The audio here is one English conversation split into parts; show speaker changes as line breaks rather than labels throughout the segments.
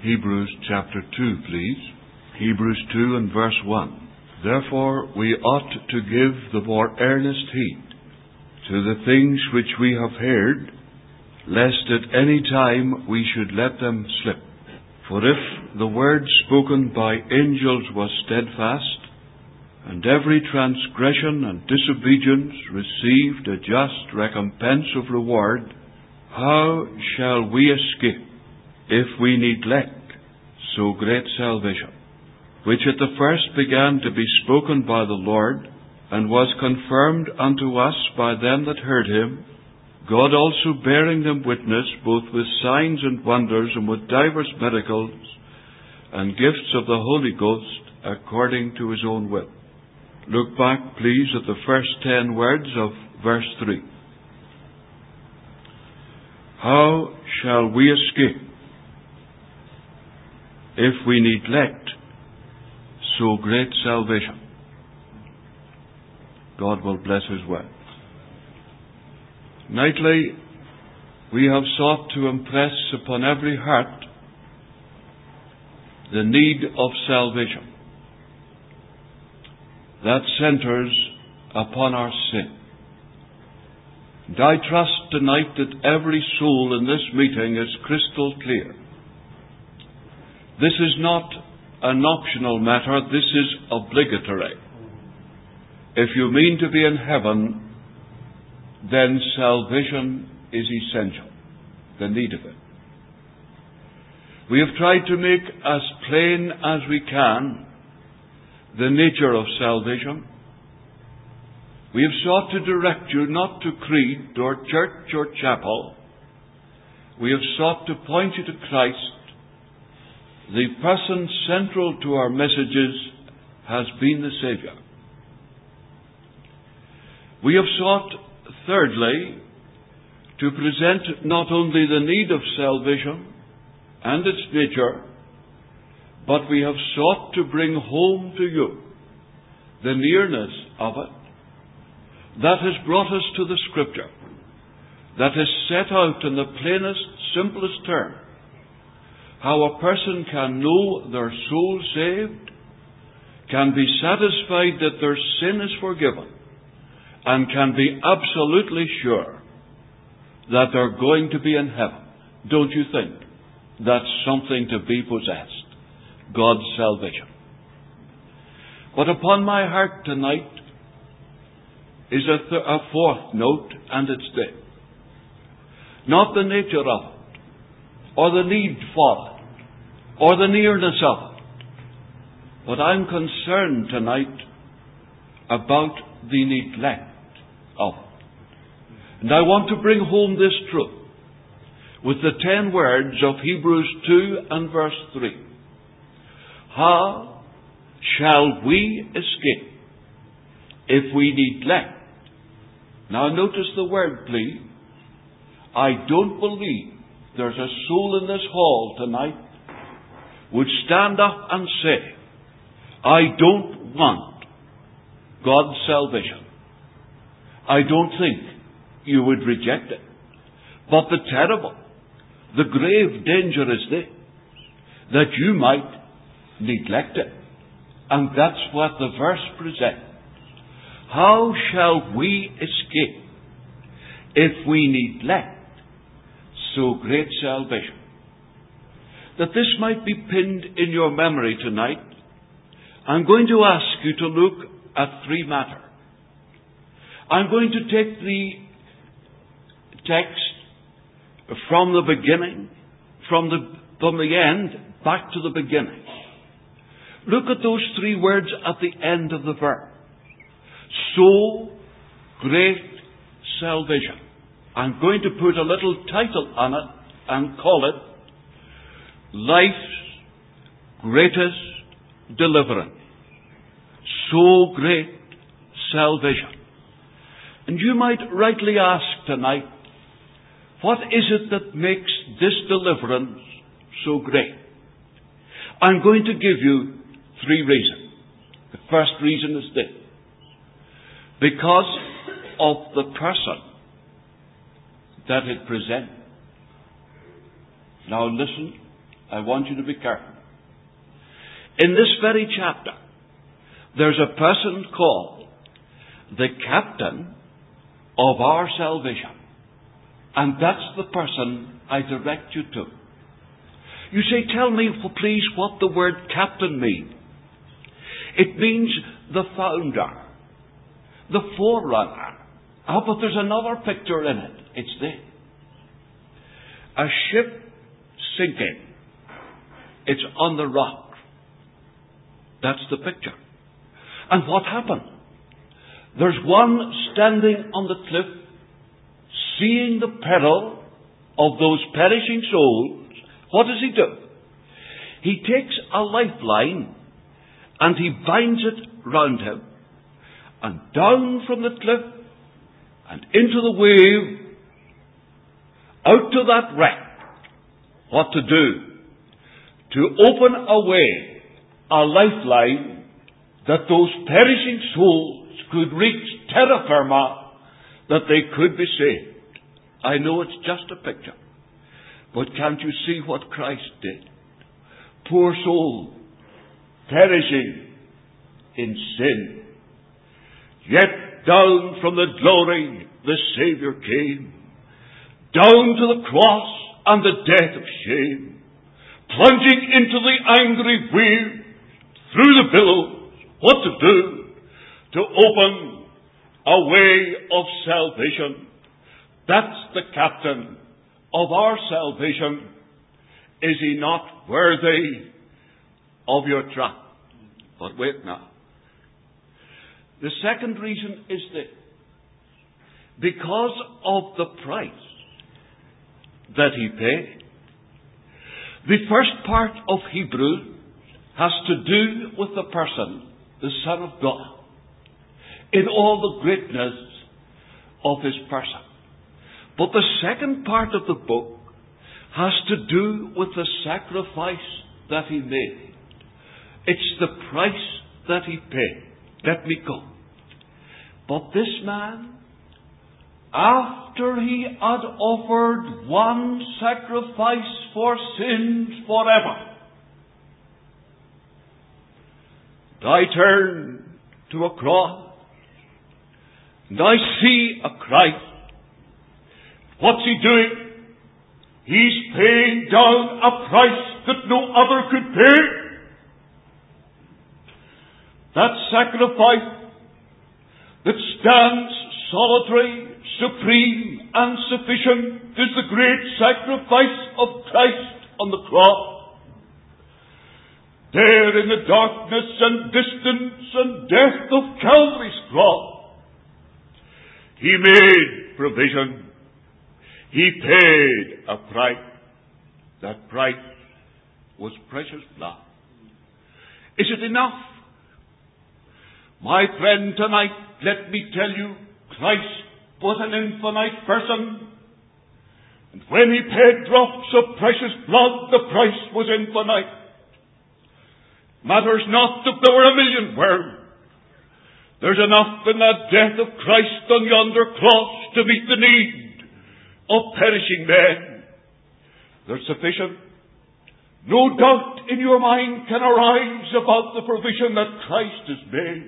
Hebrews chapter 2, please. Hebrews 2 and verse 1. Therefore we ought to give the more earnest heed to the things which we have heard, lest at any time we should let them slip. For if the word spoken by angels was steadfast, and every transgression and disobedience received a just recompense of reward, how shall we escape if we neglect so great salvation, which at the first began to be spoken by the Lord, and was confirmed unto us by them that heard him, God also bearing them witness, both with signs and wonders, and with divers miracles, and gifts of the Holy Ghost, according to his own will. Look back, please, at the first 10 words of verse 3. How shall we escape if we neglect so great salvation? God will bless his word. Nightly, we have sought to impress upon every heart the need of salvation that centers upon our sin. And I trust tonight that every soul in this meeting is crystal clear. This is not an optional matter, this is obligatory. If you mean to be in heaven, then salvation is essential, the need of it. We have tried to make as plain as we can the nature of salvation. We have sought to direct you not to creed or church or chapel. We have sought to point you to Christ. The person central to our messages has been the Saviour. We have sought, thirdly, to present not only the need of salvation and its nature, but we have sought to bring home to you the nearness of it that has brought us to the Scripture, that has set out in the plainest, simplest terms how a person can know their soul saved, can be satisfied that their sin is forgiven, and can be absolutely sure that they're going to be in heaven. Don't you think that's something to be possessed? God's salvation. But upon my heart tonight is a fourth note, and it's this. Not the nature of it, or the need for it, or the nearness of it, but I'm concerned tonight about the neglect of it. And I want to bring home this truth with the 10 words of Hebrews 2 and verse 3. How shall we escape if we neglect? Now notice the word, please. I don't believe there's a soul in this hall tonight would stand up and say, I don't want God's salvation. I don't think you would reject it. But the terrible, the grave danger is this, that you might neglect it. And that's what the verse presents. How shall we escape if we neglect so great salvation? That this might be pinned in your memory tonight, I'm going to ask you to look at 3 matters. I'm going to take the text from the beginning, from the end, back to the beginning. Look at those 3 words at the end of the verse. So great salvation. I'm going to put a little title on it and call it Life's Greatest Deliverance. So great salvation. And you might rightly ask tonight, what is it that makes this deliverance so great? I'm going to give you 3 reasons. The first reason is this. Because of the person that it presents. Now listen I want you to be careful. In this very chapter, there's a person called the captain of our salvation. And that's the person I direct you to. You say, tell me, please, what the word captain means. It means the founder, the forerunner. But there's another picture in it. It's this. A ship sinking. It's on the rock. That's the picture. And what happened? There's one standing on the cliff, seeing the peril of those perishing souls. What does he do? He takes a lifeline and he binds it round him, and down from the cliff and into the wave, out to that wreck. What to do? To open a way, a lifeline, that those perishing souls could reach terra firma, that they could be saved. I know it's just a picture, but can't you see what Christ did? Poor soul, perishing in sin. Yet down from the glory the Saviour came, down to the cross and the death of shame, plunging into the angry wave, through the billows. What to do? To open a way of salvation. That's the captain of our salvation. Is he not worthy of your trust? But wait now. The second reason is this. Because of the price that he paid. The first part of Hebrews has to do with the person, the Son of God, in all the greatness of his person. But the second part of the book has to do with the sacrifice that he made. It's the price that he paid. Let me go. But this man, after he had offered one sacrifice for sins forever, and I turn to a cross, and I see a Christ. What's he doing? He's paying down a price that no other could pay. That sacrifice that stands solitary, supreme, and sufficient is the great sacrifice of Christ on the cross. There in the darkness and distance and death of Calvary's cross, he made provision. He paid a price. That price was precious blood. Is it enough? My friend, tonight, let me tell you, Christ was an infinite person. And when he paid drops of precious blood, the price was infinite. Matters not if there were a million worlds. There's enough in that death of Christ on yonder cross to meet the need of perishing men. There's sufficient. No doubt in your mind can arise about the provision that Christ has made.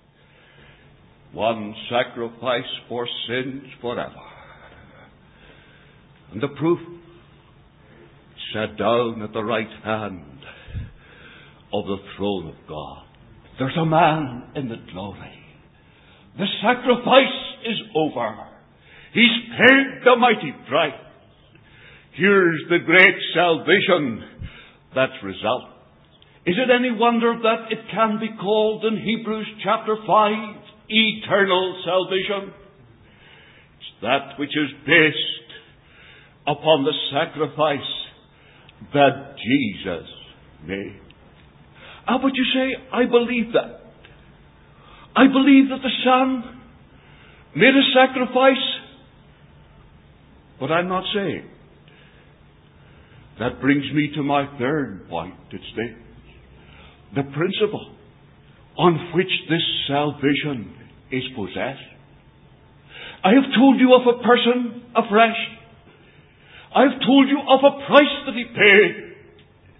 One sacrifice for sins forever. And the proof, sat down at the right hand of the throne of God. There's a man in the glory. The sacrifice is over. He's paid the mighty price. Here's the great salvation that's result. Is it any wonder that it can be called in Hebrews chapter 5 eternal salvation? It's that which is based upon the sacrifice that Jesus made. But you say, I believe that. I believe that the Son made a sacrifice, but I'm not saved. That brings me to my third point. It's this. The principle on which this salvation is possessed. I have told you of a person afresh. I have told you of a price that he paid.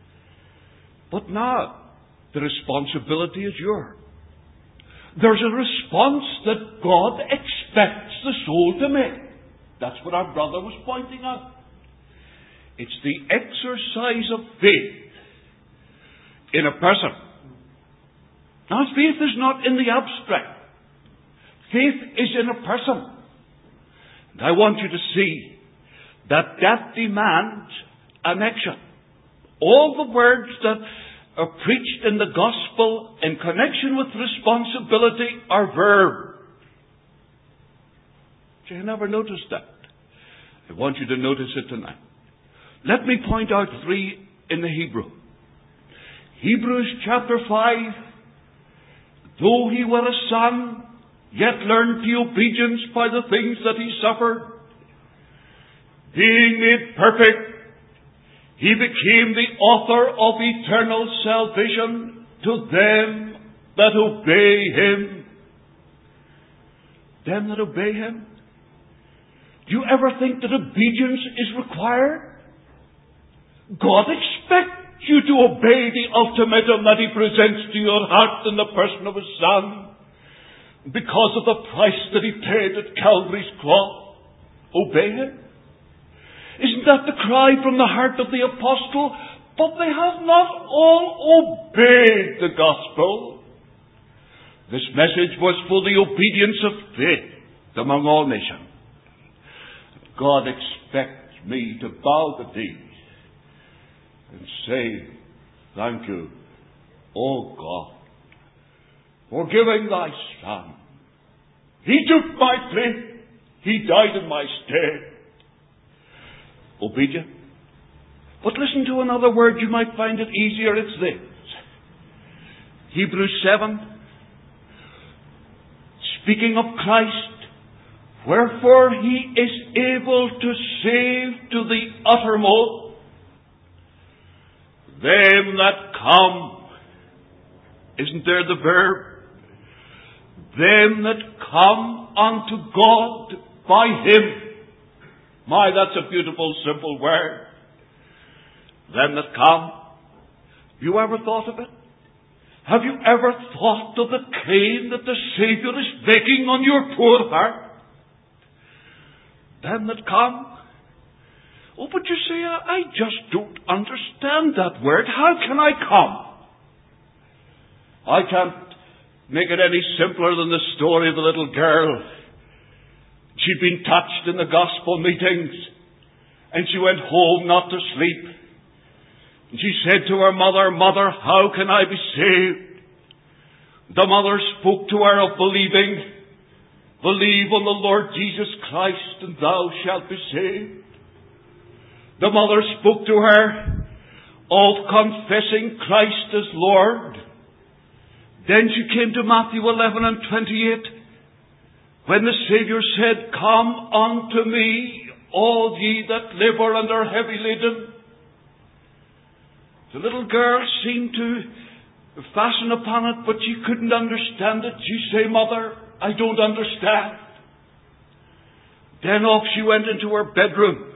But now, the responsibility is yours. There's a response that God expects the soul to make. That's what our brother was pointing out. It's the exercise of faith in a person. Now, faith is not in the abstract. Faith is in a person. And I want you to see that demands an action. All the words that are preached in the gospel in connection with responsibility are verbs. Did you never notice that? I want you to notice it tonight. Let me point out 3 in the Hebrew. Hebrews chapter 5. Though he were a son, yet learned he obedience by the things that he suffered. Being made perfect, he became the author of eternal salvation to them that obey him. Them that obey him? Do you ever think that obedience is required? God expects you to obey the ultimatum that he presents to your heart in the person of his Son, because of the price that he paid at Calvary's cross. Obey him. Isn't that the cry from the heart of the apostle? But they have not all obeyed the gospel. This message was for the obedience of faith among all nations. God expects me to bow the knee and say, thank you, O God, for giving thy Son. He took my place. He died in my stead. Obedient. But listen to another word. You might find it easier. It's this. Hebrews 7. Speaking of Christ. Wherefore he is able to save to the uttermost them that come. Isn't there the verb? Them that come unto God by him. My, that's a beautiful, simple word. Them that come. Have you ever thought of it? Have you ever thought of the claim that the Saviour is making on your poor heart? Them that come. Oh, but you say, I just don't understand that word. How can I come? I can't make it any simpler than the story of the little girl. She'd been touched in the gospel meetings, and she went home not to sleep. And she said to her mother, Mother, how can I be saved? The mother spoke to her of believing. Believe on the Lord Jesus Christ, and thou shalt be saved. The mother spoke to her of confessing Christ as Lord. Then she came to Matthew 11 and 28, when the Saviour said, Come unto me, all ye that labour and are heavy laden. The little girl seemed to fasten upon it, but she couldn't understand it. She said, Mother, I don't understand. Then off she went into her bedroom.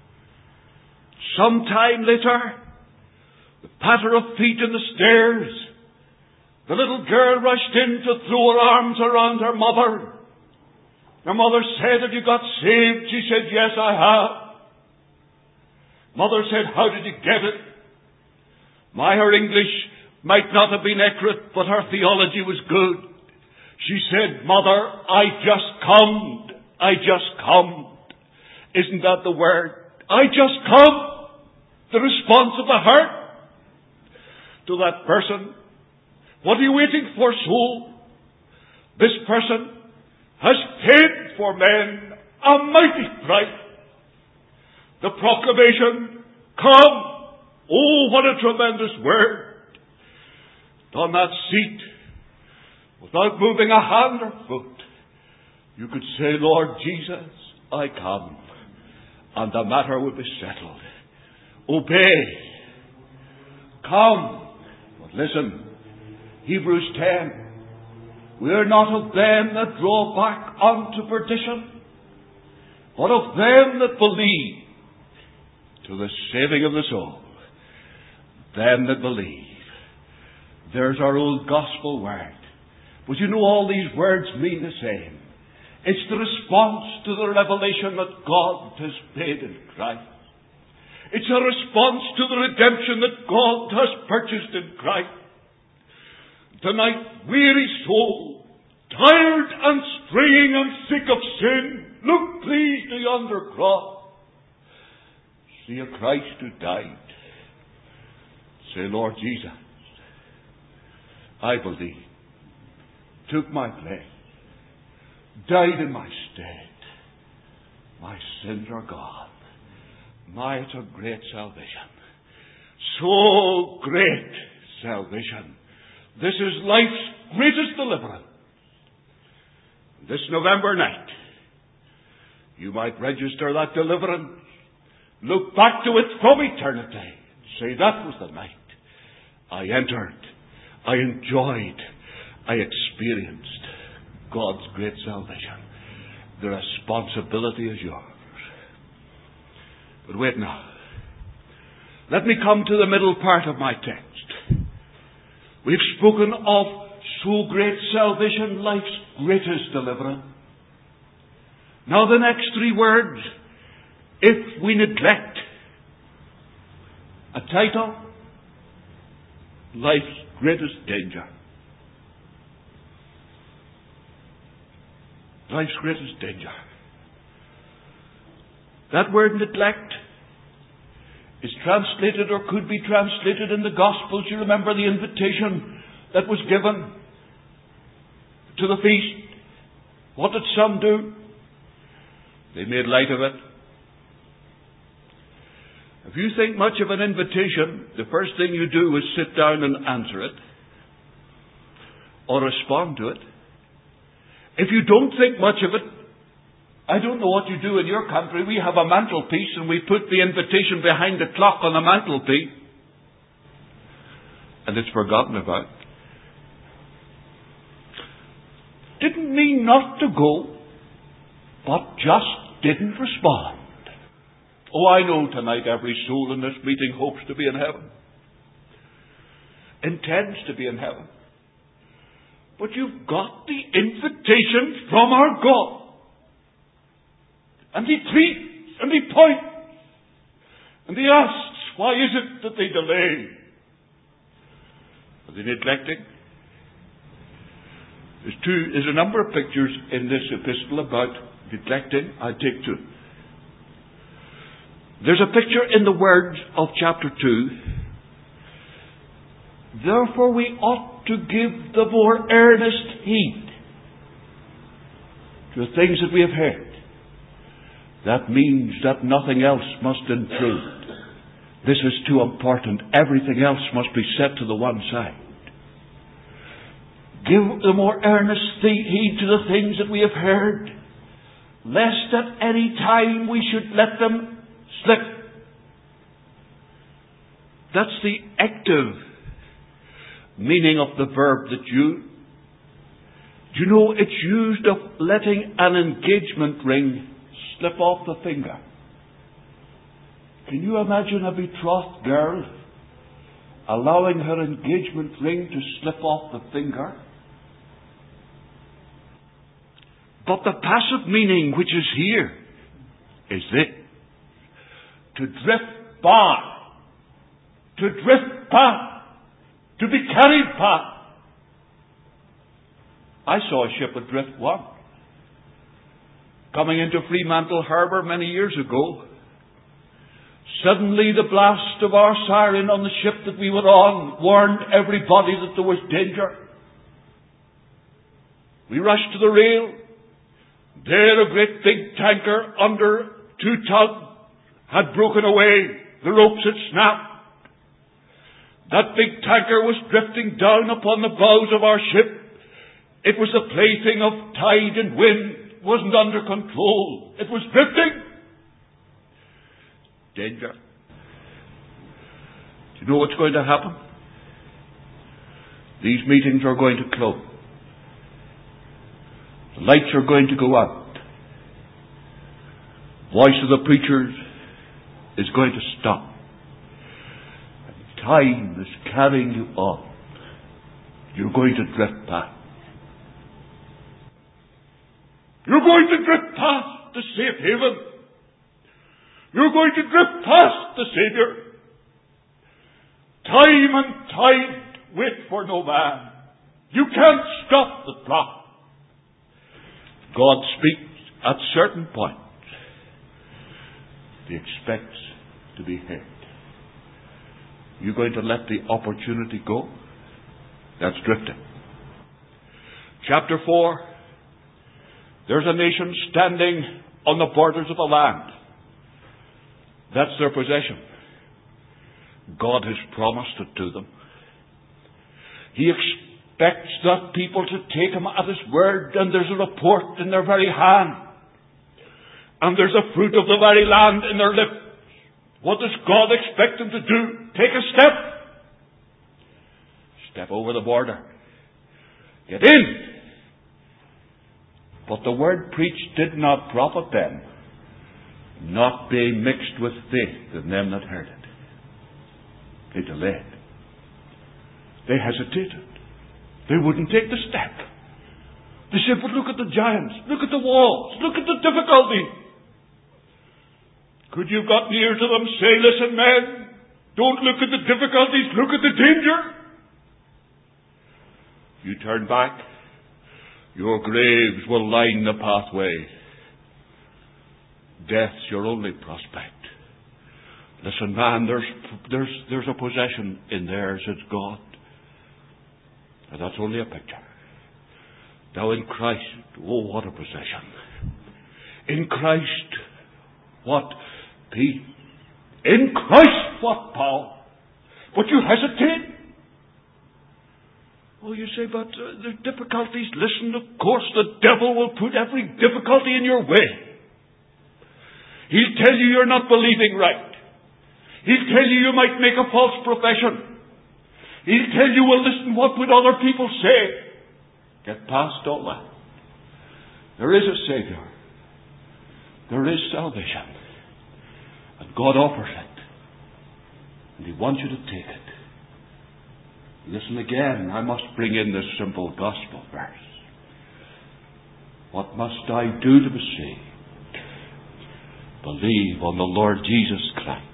Some time later, the patter of feet in the stairs, the little girl rushed in to throw her arms around her mother. Her mother said, Have you got saved? She said, Yes, I have. Mother said, How did you get it? Her English might not have been accurate, but her theology was good. She said, Mother, I just come. I just come. Isn't that the word? I just come. The response of the heart to that person. What are you waiting for, soul? This person has paid for men a mighty price. The proclamation, come. Oh, what a tremendous word. On that seat, without moving a hand or foot, you could say, Lord Jesus, I come. And the matter would be settled. Obey. Come. But listen, Hebrews 10. We are not of them that draw back unto perdition, but of them that believe to the saving of the soul. Them that believe. There's our old gospel word. But you know, all these words mean the same. It's the response to the revelation that God has made in Christ. It's a response to the redemption that God has purchased in Christ. Tonight, weary soul, tired and straying and sick of sin, look please to yonder cross. See a Christ who died. Say, Lord Jesus, I believe, took my place, died in my stead. My sins are gone. My, it's a great salvation. So great salvation. This is life's greatest deliverance. This November night, you might register that deliverance. Look back to it from eternity. Say, that was the night I entered, I enjoyed, I experienced God's great salvation. The responsibility is yours. But wait now. Let me come to the middle part of my text. We've spoken of so great salvation, life's greatest deliverance. Now the next three words, if we neglect. A title, life's greatest danger. Life's greatest danger. That word neglect is translated, or could be translated, in the Gospels. You remember the invitation that was given to the feast. What did some do? They made light of it. If you think much of an invitation, the first thing you do is sit down and answer it, or respond to it. If you don't think much of it, I don't know what you do in your country. We have a mantelpiece and we put the invitation behind the clock on the mantelpiece. And it's forgotten about. Didn't mean not to go, but just didn't respond. Oh, I know tonight every soul in this meeting hopes to be in heaven. Intends to be in heaven. But you've got the invitation from our God. And he pleads, and he points, and he asks, why is it that they delay? Are they neglecting? There's a number of pictures in this epistle about neglecting. I'll take two. There's a picture in the words of chapter 2. Therefore we ought to give the more earnest heed to the things that we have heard. That means that nothing else must intrude. This is too important. Everything else must be set to the one side. Give the more earnest heed to the things that we have heard, lest at any time we should let them slip. That's the active meaning of the verb that do you know it's used of letting an engagement ring slip off the finger. Can you imagine a betrothed girl allowing her engagement ring to slip off the finger? But the passive meaning which is here is this: to drift by, to drift past, to be carried past. I saw a ship adrift once, coming into Fremantle Harbour many years ago. Suddenly the blast of our siren on the ship that we were on warned everybody that there was danger. We rushed to the rail. There a great big tanker under 2 tugs had broken away. The ropes had snapped. That big tanker was drifting down upon the bows of our ship. It was the plaything of tide and wind. It wasn't under control. It was drifting. Danger. Do you know what's going to happen? These meetings are going to close. The lights are going to go out. The voice of the preachers is going to stop. And time is carrying you on. You're going to drift past. You're going to drift past the safe haven. You're going to drift past the Saviour. Time and tide wait for no man. You can't stop the clock. God speaks at certain points. He expects to be heard. You're going to let the opportunity go? That's drifting. Chapter 4. There's a nation standing on the borders of a land. That's their possession. God has promised it to them. He expects that people to take Him at His word, and there's a report in their very hand. And there's a fruit of the very land in their lips. What does God expect them to do? Take a step. Step over the border. Get in. But the word preached did not profit them, not being mixed with faith in them that heard it. They delayed. They hesitated. They wouldn't take the step. They said, but look at the giants. Look at the walls. Look at the difficulty. Could you have got near to them, say, listen, men, don't look at the difficulties, look at the danger. You turn back, your graves will line the pathway. Death's your only prospect. Listen, man, there's a possession in there, says God. But that's only a picture. Now in Christ, oh, what a possession. In Christ, what peace. In Christ, what power. But you hesitate. Oh, you say, but there's difficulties. Listen, of course, the devil will put every difficulty in your way. He'll tell you you're not believing right. He'll tell you you might make a false profession. He'll tell you, well, listen, what would other people say? Get past all that. There is a Saviour. There is salvation. And God offers it. And He wants you to take it. Listen again, I must bring in this simple gospel verse. What must I do to be saved? Believe on the Lord Jesus Christ.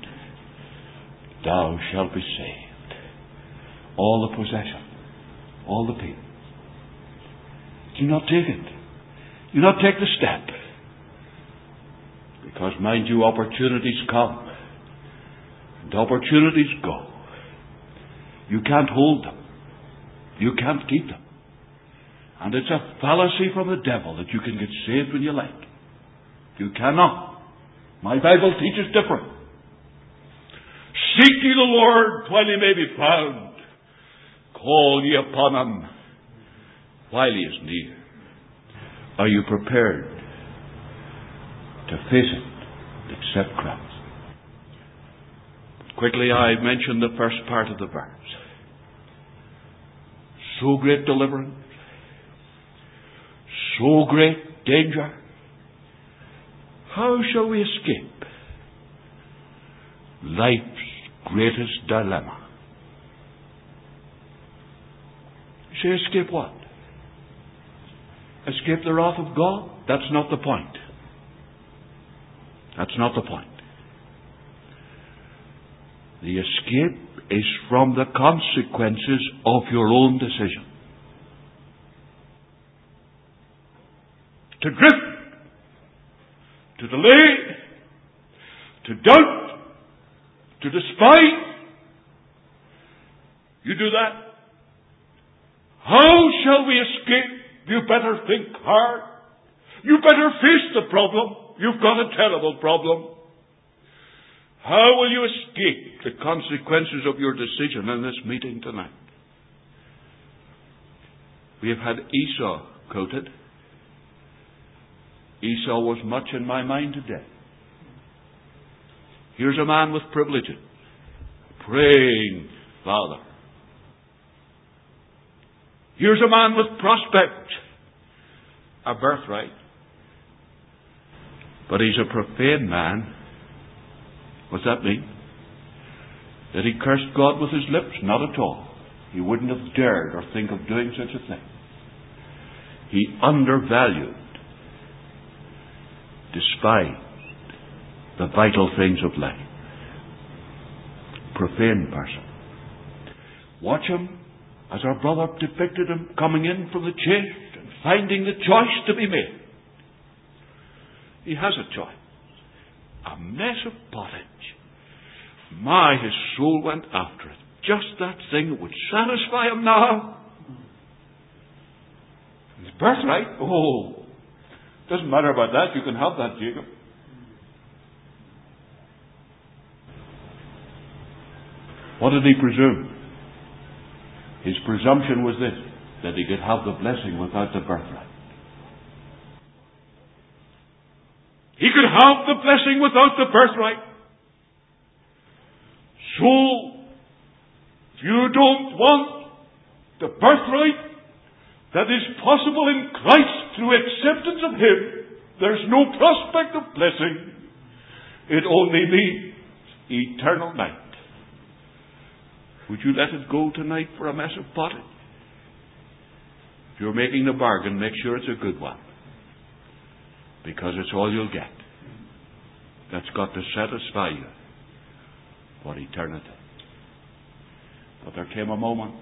Thou shalt be saved. All the possession, all the people. Do not take it. Do not take the step. Because, mind you, opportunities come. And opportunities go. You can't hold them. You can't keep them. And it's a fallacy from the devil that you can get saved when you like. You cannot. My Bible teaches different. Seek ye the Lord while He may be found. Call ye upon Him while He is near. Are you prepared to face it, accept Christ? Quickly, I mentioned the first part of the verse. So great deliverance, so great danger. How shall we escape life's greatest dilemma? You say, escape what? Escape the wrath of God? That's not the point. That's not the point. The escape is from the consequences of your own decision. To drift, to delay, to doubt, to despise. You do that. How shall we escape? You better think hard. You better face the problem. You've got a terrible problem. How will you escape the consequences of your decision in this meeting tonight? We have had Esau quoted. Esau was much in my mind today. Here's a man with privileges, praying father. Here's a man with prospect, a birthright. But he's a profane man. What's that mean? That he cursed God with his lips? Not at all. he wouldn't have dared or think of doing such a thing. He undervalued, despised the vital things of life. Profane person. Watch him as our brother depicted him coming in from the chase and finding the choice to be made. He has a choice. A mess of pottage. My, his soul went after it. Just that thing that would satisfy him now. His birthright? Oh, doesn't matter about that. You can have that, Jacob. What did he presume? His presumption was this, that he could have the blessing without the birthright. He could have the blessing without the birthright. So, if you don't want the birthright that is possible in Christ through acceptance of Him, there's no prospect of blessing. It only means eternal night. Would you let it go tonight for a mess of pottage? If you're making the bargain, make sure it's a good one. Because it's all you'll get. That's got to satisfy you for eternity. But there came a moment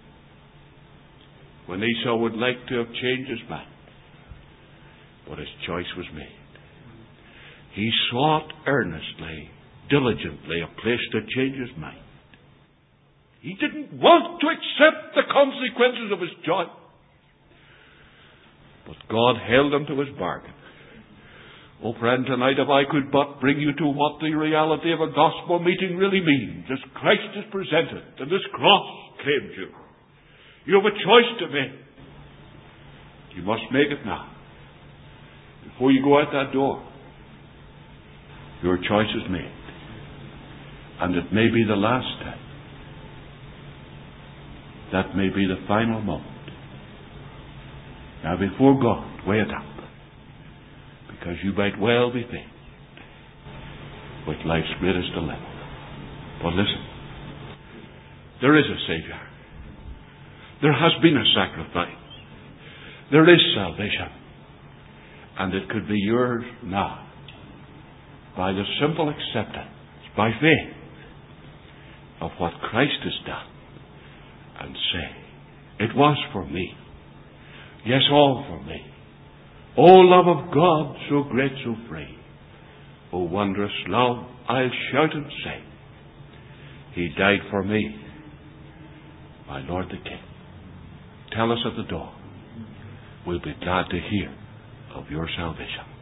when Esau would like to have changed his mind. But his choice was made. He sought earnestly, diligently, a place to change his mind. He didn't want to accept the consequences of his choice. But God held him to his bargain. Oh, friend, tonight if I could but bring you to what the reality of a gospel meeting really means, as Christ is presented, and this cross claims you. You have a choice to make. You must make it now. Before you go out that door, your choice is made. And it may be the last time. That may be the final moment. Now before God, weigh it up. Because you might well be faced with life's greatest dilemma. But listen, there is a Savior. There has been a sacrifice. There is salvation. And it could be yours now by the simple acceptance, by faith, of what Christ has done. And say, it was for me. Yes, all for me. O love of God, so great, so free. O wondrous love, I'll shout and sing. He died for me, my Lord the King. Tell us at the door. We'll be glad to hear of your salvation.